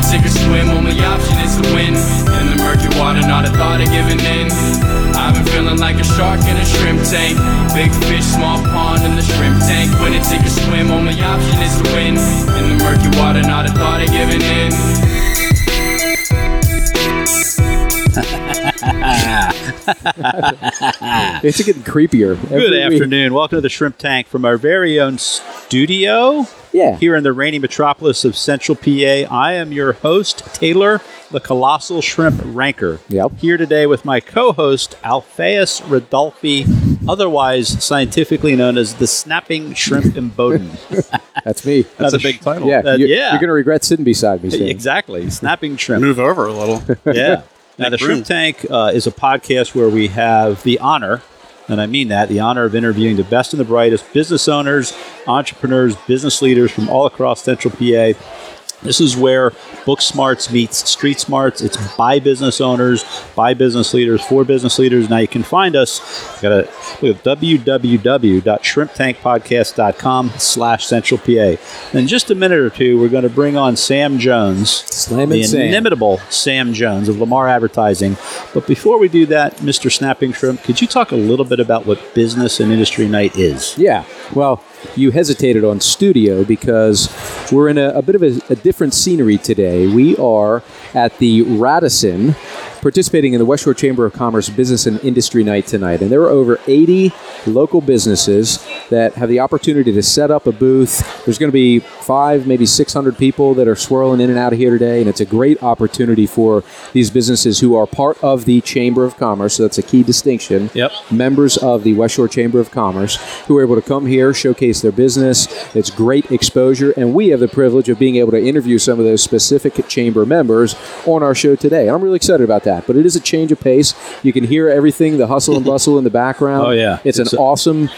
sink or swim, only option is to win. In the murky water, not a thought of giving in. I've been feeling like a shark in a shrimp tank. Big fish, small pond in the shrimp tank. Win it, sink or swim, only option is to win. In the murky water, not a thought of giving in. It's getting creepier. Good afternoon. Welcome to the Shrimp Tank from our very own studio. Yeah. Here in the rainy metropolis of Central PA. I am your host, Taylor, the Colossal Shrimp Ranker. Yep. Here today with my co-host, Alphaeus Rodolphi, otherwise scientifically known as the Snapping Shrimp Imboden. That's me. That's a big title. Yeah, you're yeah. going to regret sitting beside me, Sam. Exactly. Snapping Shrimp. Move over a little. Yeah. Now, the Shrimp Tank is a podcast where we have the honor, and I mean that, the honor of interviewing the best and the brightest business owners, entrepreneurs, business leaders from all across Central PA. This is where book smarts meets street smarts. It's by business owners, by business leaders, for business leaders. Now you can find us at www.shrimptankpodcast.com/Central PA. In just a minute or two, we're going to bring on Sam Jones, the inimitable Sam Jones of Lamar Advertising. But before we do that, Mr. Snapping Shrimp, could you talk a little bit about what Business and Industry Night is? Yeah. Well, you hesitated on studio because we're in a bit of a different scenery today. We are at the Radisson, participating in the West Shore Chamber of Commerce Business and Industry Night tonight. And there are over 80 local businesses that have the opportunity to set up a booth. There's going to be 500, maybe 600 people that are swirling in and out of here today. And it's a great opportunity for these businesses who are part of the Chamber of Commerce. So that's a key distinction. Yep. Members of the West Shore Chamber of Commerce who are able to come here, showcase their business. It's great exposure. And we have the privilege of being able to interview some of those specific chamber members on our show today. And I'm really excited about that. But it is a change of pace. You can hear everything, the hustle and bustle in the background. Oh, yeah. It's an awesome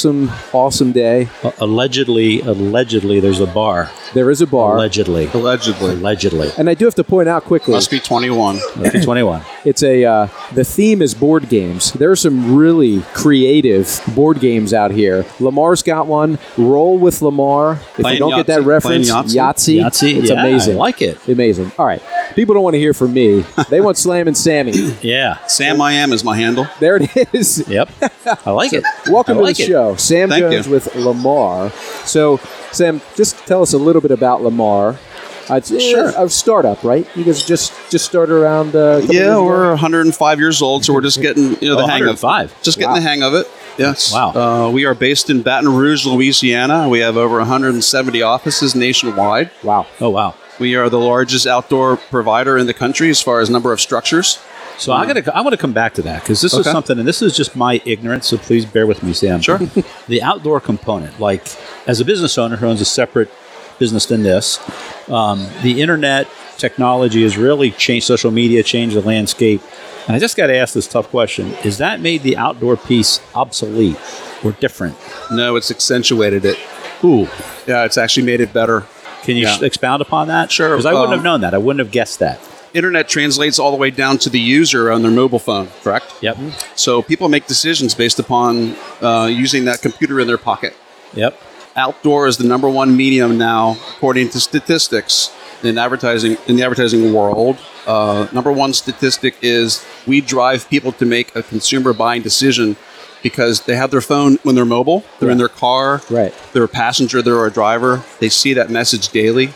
day. Allegedly, there's a bar. There is a bar. Allegedly. And I do have to point out quickly. Must be 21. 21. It's the theme is board games. There are some really creative board games out here. Lamar's got one. Roll with Lamar. If you don't get that reference, Yahtzee. It's amazing. I like it. Amazing. All right. People don't want to hear from me. They want Slam and Sammy. Yeah. Sam I Am is my handle. There it is. Yep. I like it. Welcome to the show. Sam Jones with Lamar. So, Sam, just tell us a little bit about Lamar. Sure. A startup, right? You guys just started around we're 105 years old, so we're just getting the hang of 105. Just getting the hang of it. Yes. Wow. We are based in Baton Rouge, Louisiana. We have over 170 offices nationwide. Wow. Oh, wow. We are the largest outdoor provider in the country as far as number of structures. So I want to come back to that because this is something, and this is just my ignorance, so please bear with me, Sam. Sure. The outdoor component, like as a business owner who owns a separate business than this, the internet technology has really changed, social media changed the landscape. And I just got to ask this tough question. Is that made the outdoor piece obsolete or different? No, it's accentuated it. Ooh. Yeah, it's actually made it better. Can you expound upon that? Sure. Because I wouldn't have known that. I wouldn't have guessed that. Internet translates all the way down to the user on their mobile phone, correct? Yep. So people make decisions based upon using that computer in their pocket. Yep. Outdoor is the number one medium now, according to statistics in the advertising world. Number one statistic is we drive people to make a consumer buying decision because they have their phone when they're mobile, they're in their car, they're a passenger, they're a driver. They see that message daily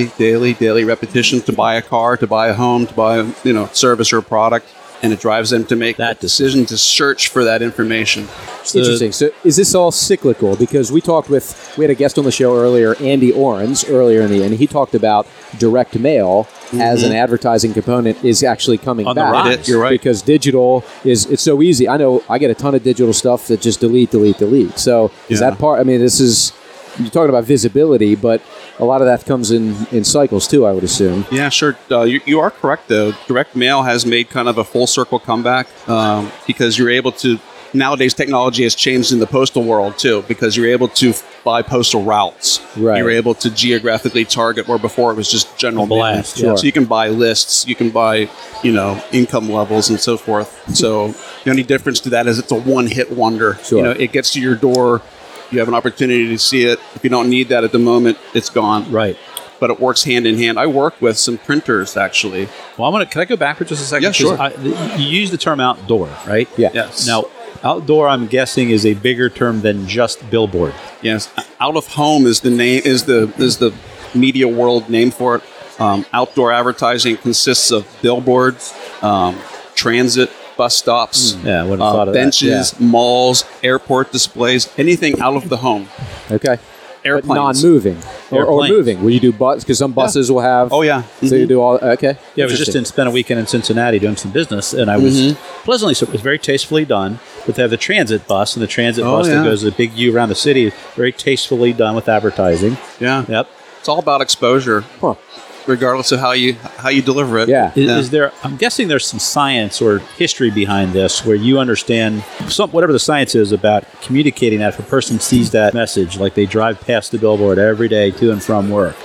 repetition to buy a car, to buy a home, to buy a service or a product. And it drives them to make that decision to search for that information. Interesting. So is this all cyclical? Because we had a guest on the show earlier, Andy Orens, earlier in the end. He talked about direct mail as an advertising component is actually coming on back. The rise. You're right. Because digital it's so easy. I know I get a ton of digital stuff that just delete. So is that part? I mean, this is, you're talking about visibility, but a lot of that comes in cycles too, I would assume. Yeah, sure. You are correct, though. Direct mail has made kind of a full circle comeback because you're able to, nowadays technology has changed in the postal world too, because you're able to buy postal routes. Right. You're able to geographically target where before it was just general blast. mail. So you can buy lists, you can buy, income levels and so forth. So the only difference to that is it's a one-hit wonder. Sure. It gets to your door. You have an opportunity to see it. If you don't need that at the moment, it's gone. Right. but it works hand in hand. I work with some printers actually. Well, can I go back for just a second? Yeah, sure. You use the term outdoor, right? Yeah. Yes. Now, outdoor, I'm guessing, is a bigger term than just billboard. Yes, out of home is the name is the media world name for it. Outdoor advertising consists of billboards, transit, bus stops, Yeah, I wouldn't have thought of that. benches, malls, airport displays, anything out of the home. Okay. But Airplanes. non-moving or Airplanes. moving. Will you do bus? Because some buses will have. Oh, yeah. So you do all. Okay. Yeah, I was just spent a weekend in Cincinnati doing some business, and I was pleasantly surprised. It was very tastefully done. But they have the transit bus, and the transit bus that goes the big U around the city, very tastefully done with advertising. Yeah. Yep. It's all about exposure, Huh. regardless of how you deliver it. Yeah. Is there? I'm guessing there's some science or history behind this, where you understand whatever the science is about communicating that. If a person sees that message, like they drive past the billboard every day to and from work.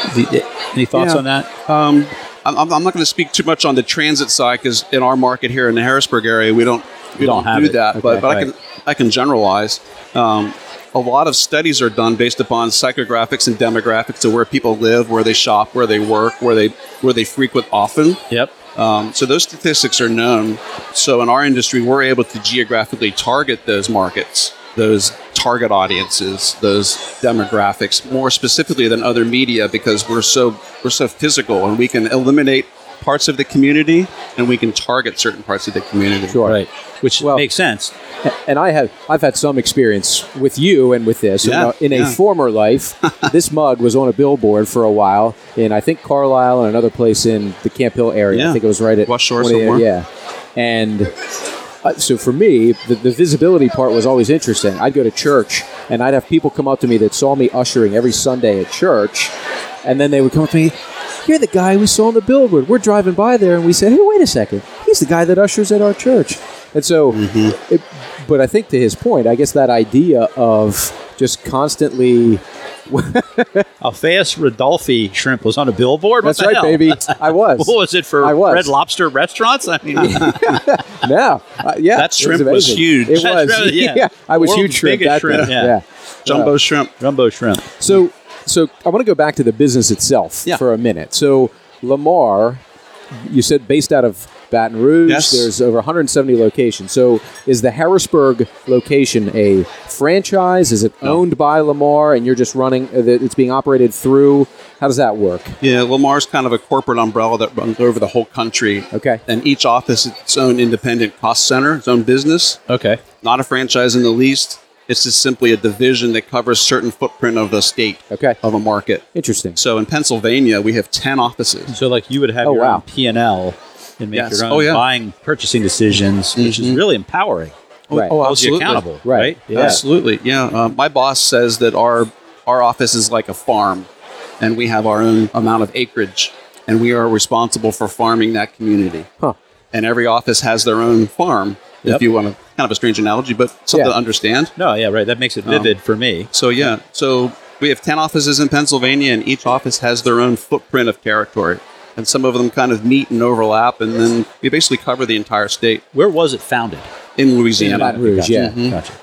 Any thoughts Yeah. on that? I'm not going to speak too much on the transit side because in our market here in the Harrisburg area, we don't have do it. that. Okay, but right. I can generalize. A lot of studies are done based upon psychographics and demographics of where people live, where they shop, where they work, where they frequent often. Yep. So those statistics are known. So in our industry, we're able to geographically target those markets, those target audiences, those demographics more specifically than other media because we're so physical and we can eliminate parts of the community and we can target certain parts of the community. Sure. Right. Which Well- makes sense. And I've had some experience with you and with this. Yeah, In a yeah. former life, this mug was on a billboard for a while in I think Carlisle and another place in the Camp Hill area. I Yeah. think it was right at West Shore one of the- somewhere. Yeah, and so for me, the visibility part was always interesting. I'd go to church and I'd have people come up to me that saw me ushering every Sunday at church, and then they would come up to me. You're the guy we saw on the billboard. We're driving by there, and we said, "Hey, wait a second. He's the guy that ushers at our church." And so, but I think to his point, I guess that idea of just constantly. Alphaeus Rodolphi shrimp was on a billboard. What That's the right, hell? baby. I was. What was it for? I was. Red Lobster restaurants? I mean, No, yeah, That shrimp it was amazing. huge. It That's was. really- yeah. I was World's huge shrimp. biggest That shrimp, day. yeah. Jumbo shrimp. Jumbo shrimp. So I want to go back to the business itself Yeah. for a minute. So Lamar, you said based out of Baton Rouge. Yes. There's over 170 locations. So is the Harrisburg location a franchise? Is it owned by Lamar and you're just running, it's being operated through? How does that work? Yeah, Lamar's kind of a corporate umbrella that runs over the whole country. Okay. And each office is its own independent cost center, its own business. Okay. Not a franchise in the least. It's just simply a division that covers certain footprint of the state, Okay. of a market. Interesting. So in Pennsylvania, we have 10 offices. So, like, you would have Oh, your wow. own P&L and make Yes. your own Oh, yeah. buying, purchasing decisions, which is really empowering. Right. Oh, Holds you absolutely. accountable, Right. right? Yeah. Absolutely. Yeah. My boss says that our office is like a farm, and we have our own amount of acreage, and we are responsible for farming that community. Huh. And every office has their own farm, Yep. if you want to, kind of a strange analogy, but something Yeah. to understand. No, yeah, right. That makes it vivid for me. So, yeah. So we have 10 offices in Pennsylvania, and each office has their own footprint of territory. And some of them kind of meet and overlap, and then we basically cover the entire state Where was it founded? in Louisiana. Baton Rouge, Gotcha. yeah. Gotcha.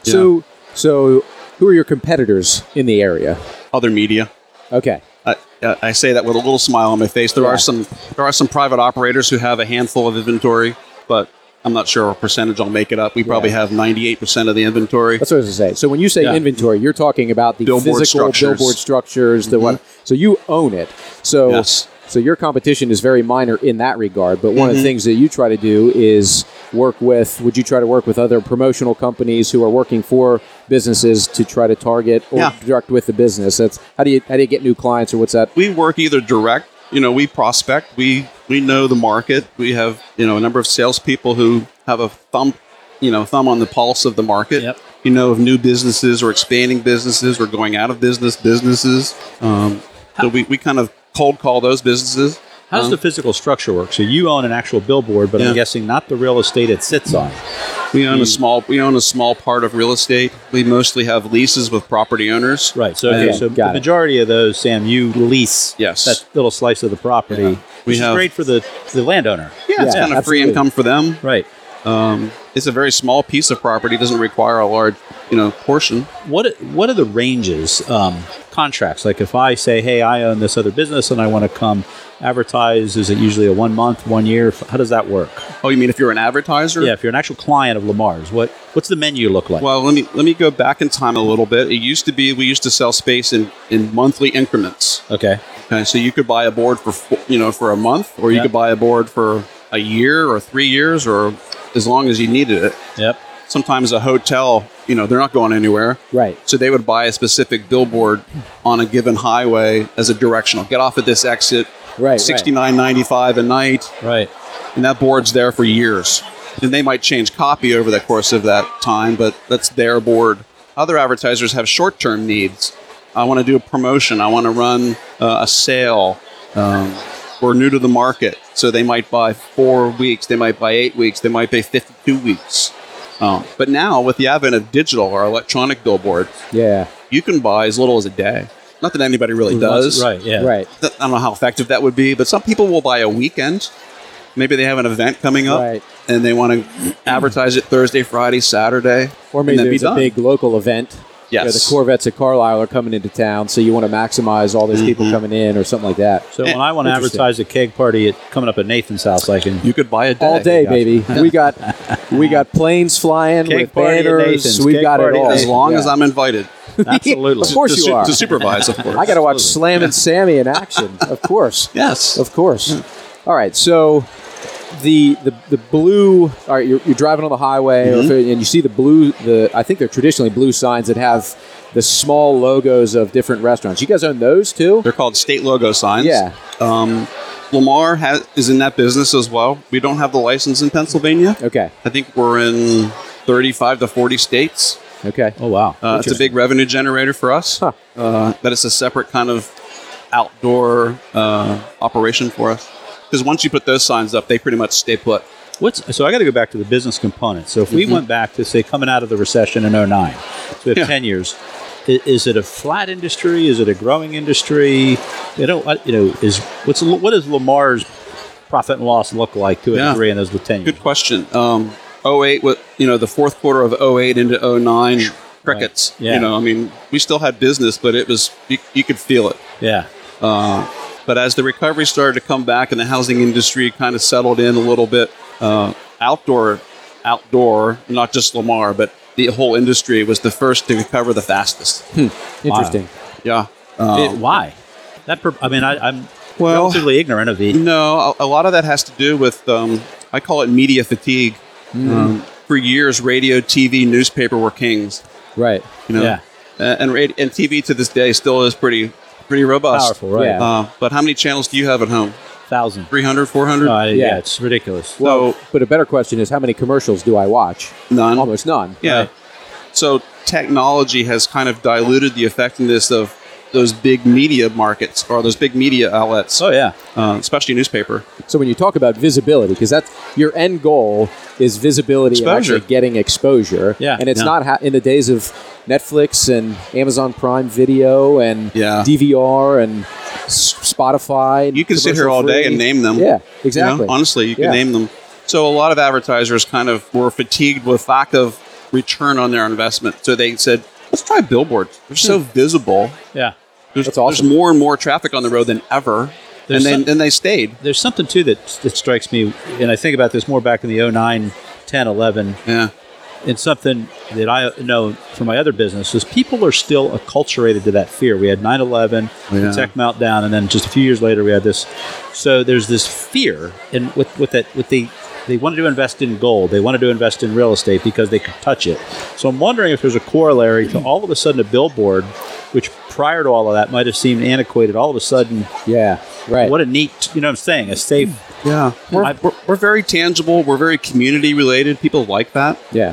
So who are your competitors in the area? Other media. Okay. I say that with a little smile on my face. There Yeah. are some private operators who have a handful of inventory, but I'm not sure what percentage I'll make it up. We probably have 98% of the inventory. That's what I was going to say. So when you say Yeah. inventory, you're talking about the Billboard physical structures. billboard structures, the one. So you own it. So Yes. so your competition is very minor in that regard. But one of the things that you try to do is work with. Would you try to work with other promotional companies who are working for businesses to try to target or Yeah. direct with the business? That's how do you get new clients or what's that? We work either direct, we prospect, we know the market. We have, a number of salespeople who have a thumb on the pulse of the market. Yep. Of new businesses or expanding businesses or going out of businesses. So we kind of cold call those businesses. How does the physical structure work? So you own an actual billboard, but Yeah. I'm guessing not the real estate it sits on. We own a small part of real estate. We mostly have leases with property owners. Right. So, Okay, so got the it. majority of those, Sam, you lease Yes. that little slice of the property, We which is have- great for the landowner. Yeah, it's Yeah, kind of free absolutely. income for them. Right. It's a very small piece of property. It doesn't require a large, portion. What are the ranges, contracts? Like if I say, hey, I own this other business and I want to come advertise, is it usually a 1 month, 1 year? How does that work? Oh, you mean if you're an advertiser? Yeah, if you're an actual client of Lamar's, what's the menu look like? Well, let me go back in time a little bit. It used to be we used to sell space in monthly increments. Okay. So you could buy a board for a month, or you could buy a board for a year or 3 years, or as long as you needed it. Yep. Sometimes a hotel, they're not going anywhere. Right. So they would buy a specific billboard on a given highway as a directional. Get off at this exit. Right. $69.95 a night. Right. And that board's there for years. And they might change copy over the course of that time, but that's their board. Other advertisers have short-term needs. I want to do a promotion. I want to run a sale. We're new to the market, so they might buy 4 weeks. They might buy 8 weeks. They might buy 52 weeks. But now, with the advent of digital or electronic billboards, you can buy as little as a day. Not that anybody really does. Right, yeah. Right. I don't know how effective that would be, but some people will buy a weekend. Maybe they have an event coming up, Right. and they want to advertise it Thursday, Friday, Saturday, Or maybe and then there's be a done. big local event. Yes. where the Corvettes at Carlisle are coming into town, so you want to maximize all those people coming in or something like that. So when I want to Interesting. advertise a keg party coming up at Nathan's house, I can... You could buy a day. All day, baby. We got planes flying Cake with party at banners. Nathan's. We've Cake got it party at all. As long as Yeah. I'm invited. Absolutely. Of course you are. To supervise, of course. I got to watch Slam and Sammy in action. Of course. Yes. Of course. All right. So the blue. All right. You're driving on the highway, and you see the blue. I think they're traditionally blue signs that have the small logos of different restaurants. You guys own those too? They're called state logo signs. Yeah. Lamar is in that business as well. We don't have the license in Pennsylvania. Okay. I think we're in 35 to 40 states. Okay. Oh, wow. It's a big revenue generator for us. Huh. But it's a separate kind of outdoor operation for us. Because once you put those signs up, they pretty much stay put. So I got to go back to the business component. So if we went back to, say, coming out of the recession in 2009, so we have 10 years, is it a flat industry? Is it a growing industry? What does Lamar's profit and loss look like to a degree in those 10 years? Good question. 08, the fourth quarter of 08 into 09, crickets. Right. Yeah. We still had business, but it was you could feel it. Yeah. But as the recovery started to come back and the housing industry kind of settled in a little bit, outdoor, not just Lamar, but the whole industry was the first to recover the fastest. Interesting. Yeah. Why? I'm Well, relatively ignorant of the... No, a lot of that has to do with, I call it media fatigue. For years, radio, TV, newspaper were kings. Right. Yeah. And TV to this day still is pretty robust. Powerful, right. Yeah. But how many channels do you have at home? 1,000. 300, 400? Yeah, it's ridiculous. Well, So- but a better question is, how many commercials do I watch? None. Almost none. Yeah. Right. So technology has kind of diluted the effectiveness of those big media markets or those big media outlets, Oh, yeah. especially newspaper. So when you talk about visibility, because that's your end goal is visibility and Exposure. actually getting exposure. Yeah. And it's Yeah. not in the days of Netflix and Amazon Prime Video and Yeah. DVR and Spotify. You can sit here all day and name them. Yeah, exactly. Honestly, you can Yeah. name them. So a lot of advertisers kind of were fatigued with lack of return on their investment. So they said, let's try billboards. They're so visible. Yeah. That's awesome. There's more and more traffic on the road than ever. There's And some- then they stayed. There's something, too, that strikes me, and I think about this more back in the 09, 10, 11, Yeah. and something that I know from my other business is people are still acculturated to that fear. We had 9/11, Yeah. the tech meltdown, and then just a few years later we had this. So there's this fear, and they wanted to invest in gold, they wanted to invest in real estate because they could touch it. So I'm wondering if there's a corollary to all of a sudden a billboard, which prior to all of that might have seemed antiquated, all of a sudden, Yeah, right. what a neat, you know what I'm saying, a safe. Yeah. We're very tangible. We're very community related. People like that. Yeah.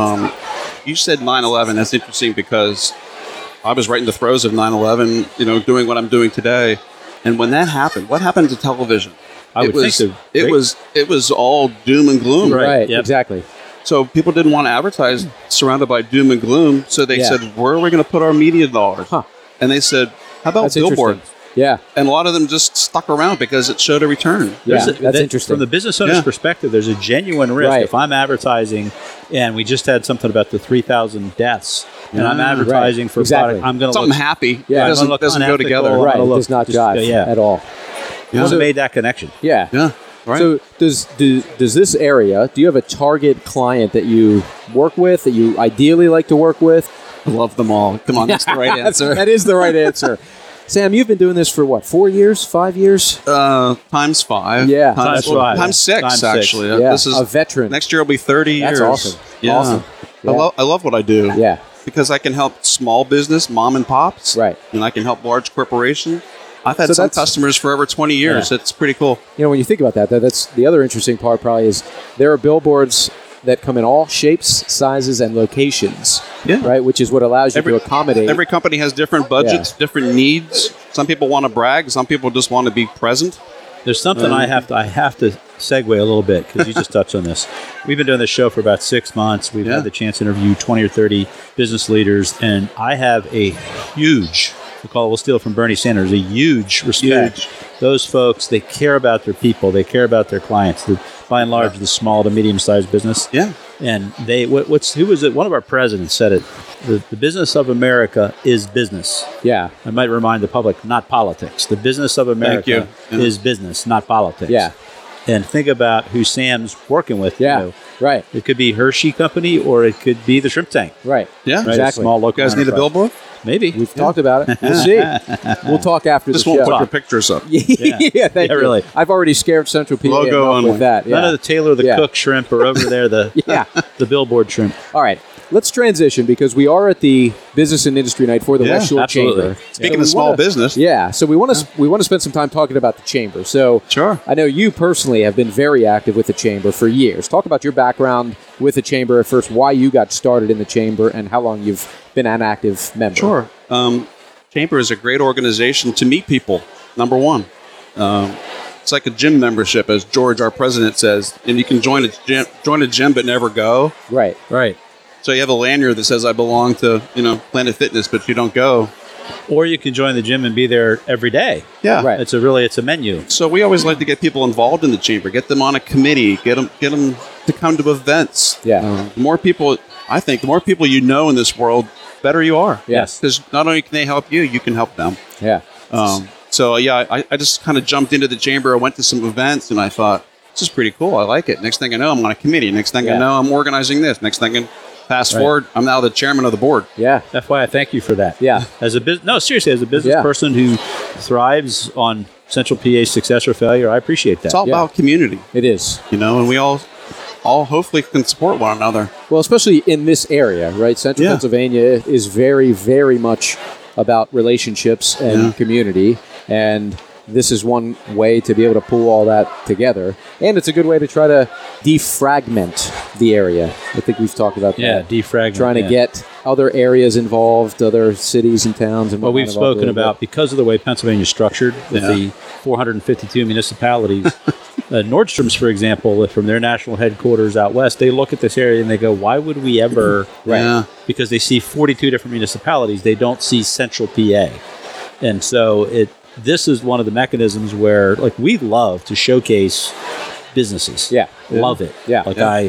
You said 9/11. That's interesting because I was right in the throes of 9/11, doing what I'm doing today. And when that happened, what happened to television? I would think so. It was all doom and gloom. Right, yep. exactly. So people didn't want to advertise surrounded by doom and gloom. So they Yeah. said, where are we going to put our media dollars? Huh. And they said, how about That's billboards? Yeah. And a lot of them just stuck around because it showed a return. Yeah, There's that's interesting. From the business owner's Yeah. perspective, there's a genuine risk. Right. If I'm advertising, and we just had something about the 3,000 deaths, and I'm advertising for a Exactly. product, I'm going to Something look happy. Yeah. It doesn't, I'm gonna look doesn't go unethical. together. I'm Right. gonna It look does not just- jive yeah. at all. Who made that connection? Yeah. Yeah. Right. So does this area, do you have a target client that you work with, that you ideally like to work with? I love them all. Come on, that's the right answer. That is the right answer. Sam, you've been doing this for what, 4 years, 5 years? Times 5. Yeah. Times five. Times 6, Times 6. actually. Yeah, This is a veteran. Next year will be 30 That's years. awesome. Yeah. Awesome. Yeah. I love what I do. Yeah. Because I can help small business, mom and pops. Right. And I can help large corporations. I've had So some that's- customers for over 20 years. Yeah. It's pretty cool. You know, when you think about that, that's the other interesting part probably is there are billboards that come in all shapes, sizes, and locations. Yeah. Right? Which is what allows you to accommodate. Every company has different budgets, different needs. Some people want to brag. Some people just want to be present. There's something I have to segue a little bit because you just touched on this. We've been doing this show for about 6 months. We've Yeah. had the chance to interview 20 or 30 business leaders, and I have a huge, we'll steal from Bernie Sanders, a huge respect. Huge. Those folks, they care about their people. They care about their clients. By and large, the small to medium-sized business. Yeah. And who was it? One of our presidents said it. The business of America is business. Yeah. I might remind the public, not politics. The business of America you. Yeah. is business, not politics. Yeah. And think about who Sam's working with. Yeah. You know. Right. It could be Hershey Company or it could be the Shrimp Tank. Right. Yeah. Right? Exactly. A small local You guys need a enterprise. billboard? Maybe. We've talked about it. We'll see. We'll talk after Just the won't show. put your pictures up. Yeah, thank you. really. I've already scared Central PA Logo enough only. with that. Yeah. None of the Taylor the Yeah. Cook shrimp or over there the Yeah. the billboard shrimp. All right. Let's transition because we are at the Business and Industry Night for the Yeah, West Shore absolutely. Chamber. Speaking So of small wanna- business. Yeah, so we want to spend some time talking about the chamber. So Sure. I know you personally have been very active with the chamber for years. Talk about your background with the chamber at first, why you got started in the chamber, and how long you've been an active member. Sure. Chamber is a great organization to meet people, number one. It's like a gym membership, as George, our president, says. And you can join a gym but never go. Right. Right. So you have a lanyard that says, I belong to, Planet Fitness, but you don't go. Or you can join the gym and be there every day. Yeah. Right. It's a menu. So we always like to get people involved in the chamber, get them on a committee, get them to come to events. Yeah. The more people you know in this world, better you are. Yes. Because not only can they help you, you can help them. Yeah. So I just kind of jumped into the chamber. I went to some events and I thought, this is pretty cool. I like it. Next thing I know, I'm on a committee. Next thing Yeah. I know, I'm organizing this. Next thing I fast Right. forward, I'm now the chairman of the board. Yeah. That's why I thank you for that. Yeah. As a seriously, as a business Yeah. person who thrives on Central PA's success or failure, I appreciate that. It's all Yeah. about community, It is. and we all hopefully can support one another. Well, especially in this area, right? Central Yeah. Pennsylvania is very, very much about relationships and Yeah. community. And this is one way to be able to pull all that together. And it's a good way to try to defragment the area. I think we've talked about Yeah, that. defragment. Trying to yeah. get other areas involved, other cities and towns. And Well, we've whatnot involved spoken with it. about, because of the way Pennsylvania is structured with Yeah. the 452 municipalities, Nordstrom's, for example, from their national headquarters out west, they look at this area and they go, why would we ever? Right. Yeah. Because they see 42 different municipalities. They don't see Central PA. And so this is one of the mechanisms where, like, we love to showcase businesses. Yeah. Love it. Yeah. Like Yeah.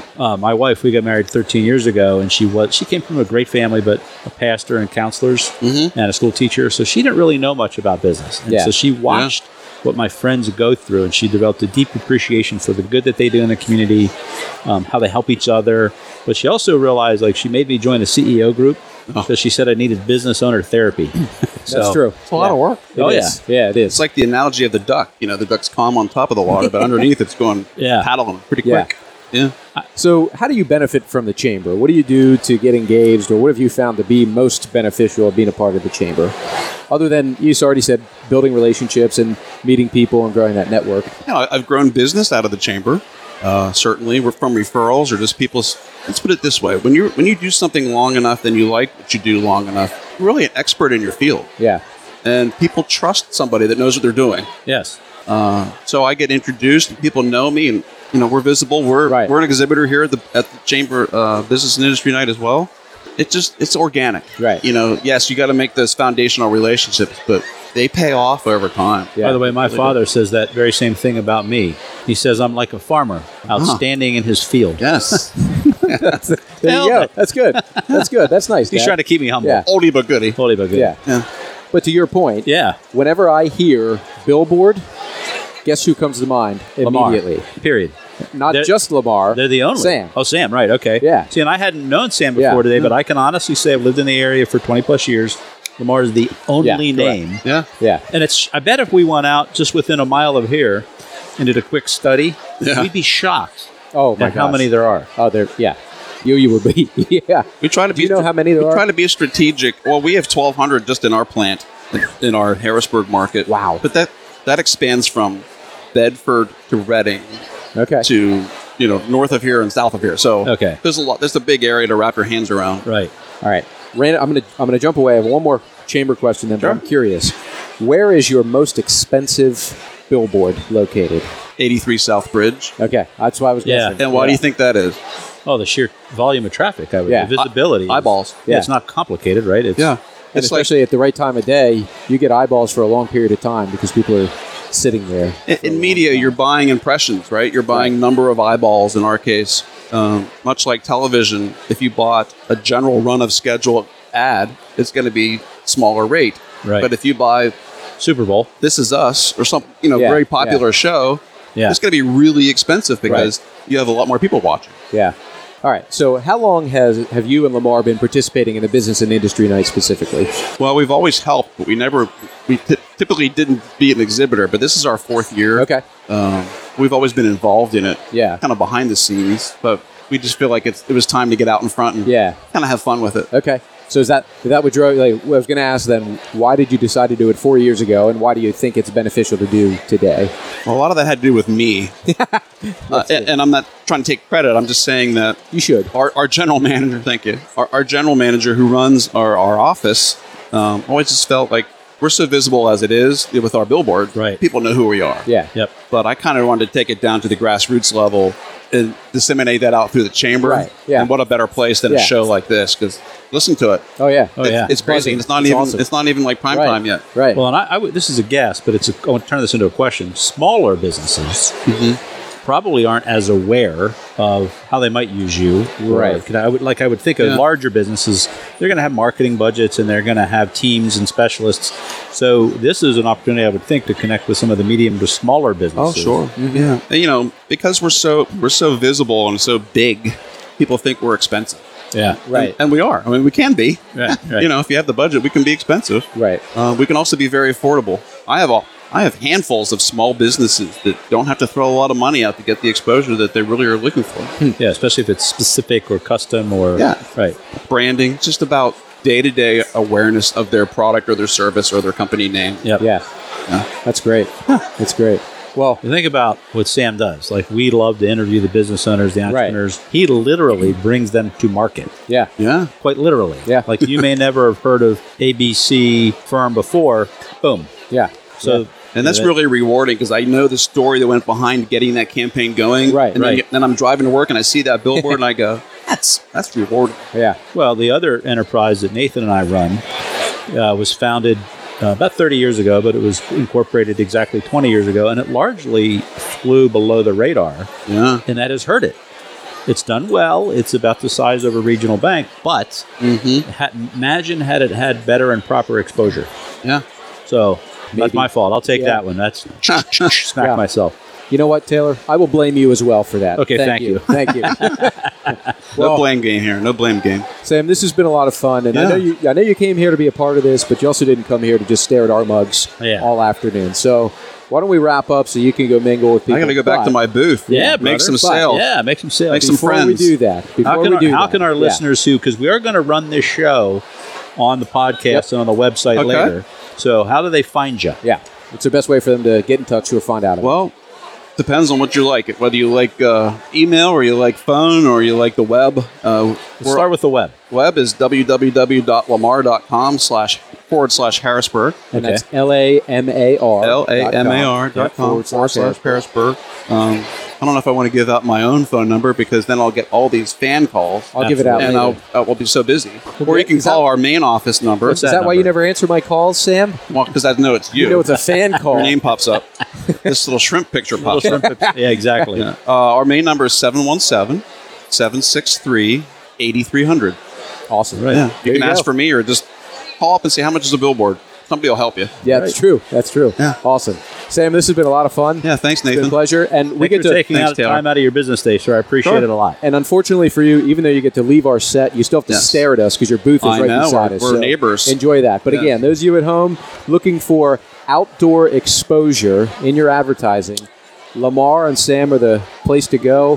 my wife, we got married 13 years ago, and she came from a great family, but a pastor and counselors and a school teacher. So she didn't really know much about business. And Yeah. so she watched what my friends go through, and she developed a deep appreciation for the good that they do in the community, how they help each other. But she also realized, like, she made me join a CEO group because she said I needed business owner therapy. That's true. It's a lot of work. Oh, It yeah. is. Yeah, it is. It's like the analogy of the duck. The duck's calm on top of the water, but underneath it's going paddling pretty Yeah. quick. Yeah. So, how do you benefit from the chamber? What do you do to get engaged, or what have you found to be most beneficial of being a part of the chamber? Other than, you already said, building relationships and meeting people and growing that network. I've grown business out of the chamber. Certainly, we're from referrals or just people's. Let's put it this way: when you do something long enough, then you like what you do long enough. You're really an expert in your field, Yeah. and people trust somebody that knows what they're doing. Yes. So I get introduced, people know me, and we're visible. We're an exhibitor here at the Chamber Business and Industry Night as well. It's organic, Right. Yes, you got to make those foundational relationships, but they pay off over time. Yeah. By the way, my father says that very same thing about me. He says I'm like a farmer, outstanding in his field. Yes. There you go. That's good. That's good. That's nice. He's Dad. trying to keep me humble. Yeah. Oldie but goodie. Holy but good. Yeah. Yeah. But to your point, Yeah. whenever I hear Billboard, guess who comes to mind Lamar. immediately? Period. Not They're- just Lamar. They're the only. Sam. Oh, Sam, right. Okay. Yeah. See, and I hadn't known Sam before Yeah. today, but I can honestly say I've lived in the area for 20 plus years. Lamar is the only correct. name. Yeah. Yeah. And I bet if we went out just within a mile of here and did a quick study, Yeah. we'd be shocked Oh my at how gosh. many there are. Oh, there. Yeah. You would be. Yeah. We try to Do you know how many there we are? try to be strategic. Well, we have 1,200 just in our plant, in our Harrisburg market. Wow. But that expands from Bedford to Reading Okay. to north of here and south of here. So Okay. there's a lot. There's a big area to wrap your hands around. Right. All right. Rand, I'm gonna jump away. I have one more chamber question, then. But Sure. I'm curious. Where is your most expensive billboard located? 83 South Bridge. Okay, that's why I was Yeah. guessing. And why do you think that is? Oh, the sheer volume of traffic. I would Yeah. The visibility. Eyeballs. Yeah. It's not complicated, right? It's, And It's like especially at the right time of day, you get eyeballs for a long period of time because people are sitting there. in media, you're buying impressions, right? You're buying number of eyeballs. In our case, much like television, if you bought a general run of schedule ad, it's going to be smaller rate. Right. But if you buy Super Bowl. This Is Us or some Yeah, very popular show, Yeah. it's going to be really expensive because you have a lot more people watching. Yeah. All right. So, how long have you and Lamar been participating in the business and industry night specifically? Well, we've always helped, but we typically didn't be an exhibitor. But this is our 4th year. Okay. We've always been involved in it. Yeah. Kind of behind the scenes, but we just feel like it was time to get out in front and Yeah. kind of have fun with it. Okay. So is that what drove? Like, I was going to ask then, why did you decide to do it 4 years ago, and why do you think it's beneficial to do today? Well, a lot of that had to do with me. And I'm not trying to take credit. I'm just saying that You should. our general manager, thank you, our general manager who runs our office, always just felt like we're so visible as it is with our billboard. Right. People know who we are. Yeah. Yep. But I kind of wanted to take it down to the grassroots level and disseminate that out through the chamber. Right, yeah. And what a better place than Yeah. a show like this? Because listen to it. Oh yeah. Oh, yeah. It's crazy. buzzing. It's not It's even. awesome. It's not even like prime Right. time yet. Right. Well, and I would, this is a guess, but I want to turn this into a question. Smaller businesses probably aren't as aware of how they might use you. Right. I would think of Yeah. larger businesses, they're going to have marketing budgets and they're going to have teams and specialists. So this is an opportunity, I would think, to connect with some of the medium to smaller Oh, businesses. sure. Yeah. And, because we're so visible and so big, people think we're expensive. Yeah. Right. And we are. I mean, we can be. Right, right. If you have the budget, we can be expensive. Right. We can also be very affordable. I have handfuls of small businesses that don't have to throw a lot of money out to get the exposure that they really are looking for. Yeah, especially if it's specific or custom or Yeah. right. Branding, just about day-to-day awareness of their product or their service or their company name. Yep. Yeah. That's great. That's great. Well, You think about what Sam does. Like, we love to interview the business owners, the Right. entrepreneurs. He literally brings them to market. yeah. Yeah. Quite literally. Yeah. Like, you may never have heard of ABC firm before. Boom. Yeah. So, And that's really rewarding because I know the story that went behind getting that campaign going. Right, And right. then I'm driving to work and I see that billboard and I go, that's rewarding. Yeah. well, the other enterprise that Nathan and I run was founded about 30 years ago, but it was incorporated exactly 20 years ago, and it largely flew below the radar, Yeah. and that has hurt it. It's done well. It's about the size of a regional bank, but imagine had it had better and proper exposure. Yeah. So Maybe. that's my fault. I'll take Yeah. that one. That's smack Yeah. myself. You know what, Taylor? I will blame you as well for that. Okay, thank you. Thank you. No Well- blame game here. No blame game. Sam, this has been a lot of fun, and I Yeah. know you came here to be a part of this, but you also didn't come here to just stare at our mugs Yeah. all afternoon. So why don't we wrap up so you can go mingle with people? I got to go back But to my booth. Yeah, Make brother. some But- sales. Yeah, make some sales. Make some before friends. we do that, How can our listeners who, because we are going to run this show on the podcast Yep. and on the website Okay. later. So how do they find you? Yeah, it's the best way for them to get in touch or find out about. Well, depends on what you like. Whether you like email or you like phone or you like the web. Let's start with the web. Web is www.lamar.com/4 /Harrisburg. And that's LAMAR. LAMAR.com /Harrisburg. I don't know if I want to give out my own phone number because then I'll get all these fan calls. I'll give it out and later. I'll be so busy. Or you can call our main office number. Is that why you never answer my calls, Sam? Well, because I know it's you. You know it's a fan call. Your name pops up. This little shrimp picture pops up. Yeah, exactly. Yeah. Our main number is 717-763-8300. Awesome. Right. Yeah. There You can you ask go. for me or just call up and say, how much is a billboard? Somebody will help you. Yeah, that's true. That's true. Yeah. Awesome. Sam, this has been a lot of fun. Yeah, thanks, It's been Nathan. a pleasure. And we Thanks get for to taking Thanks, Taylor. time out of your business day, sir. I appreciate it a lot. And unfortunately for you, even though you get to leave our set, you still have to Yes. stare at us because your booth is I right know. beside We're us. So neighbors. Enjoy that. But Yeah. again, those of you at home looking for outdoor exposure in your advertising, Lamar and Sam are the place to go.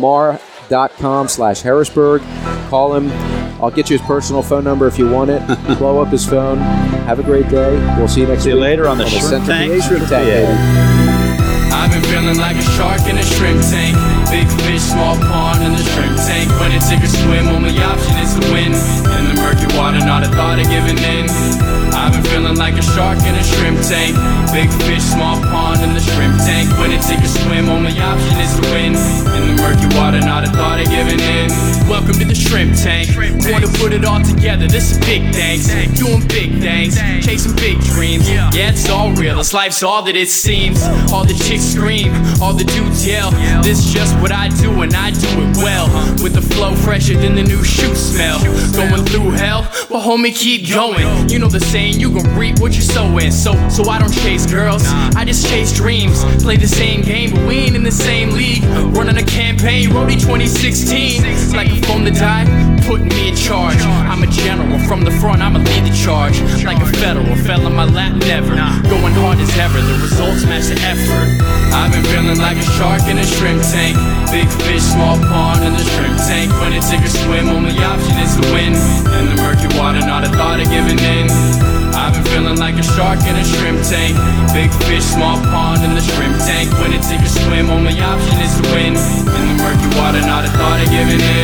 Lamar.com/Harrisburg. Call him. I'll get you his personal phone number if you want it. Blow up his phone. Have a great day. We'll see you next See you week. later on the Shrimp Central Tank. PA Shrimp Tank, Yeah. baby. I've been feeling like a shark in a shrimp tank. Big fish, small pond in the shrimp tank. When I take a swim, only option is to win. In the murky water, not a thought of giving in. I've been feeling like a shark in a shrimp tank. Big fish, small pond in the shrimp tank. When I take a swim, only option is to win. In the murky water, not a thought of giving in. Welcome to the shrimp tank. Want to put it all together, this is big things. Doing big things, chasing big dreams. Yeah, it's all real, this life's all that it seems. All the chicks scream, all the dudes yell. This is just what I do and I do it well. With the flow fresher than the new shoe smell. Going through hell, but homie keep going. You know the saying, you gon' reap what you sow in. So I don't chase girls, I just chase dreams. Play the same game, but we ain't in the same league. Running a campaign, Roadie 2016. Like a phone to die, putting me in charge. I'm a general, from the front I'ma lead the charge. Like a federal, fell in my lap never. Going hard as ever, the results match the effort. I've been feeling like a shark in a shrimp tank. Big fish, small pond in the shrimp tank. When I take a swim, only option is to win. In the murky water, not a thought of giving in. I've been feeling like a shark in a shrimp tank. Big fish, small pond in the shrimp tank. When I take a swim, only option is to win. In the murky water, not a thought of giving in.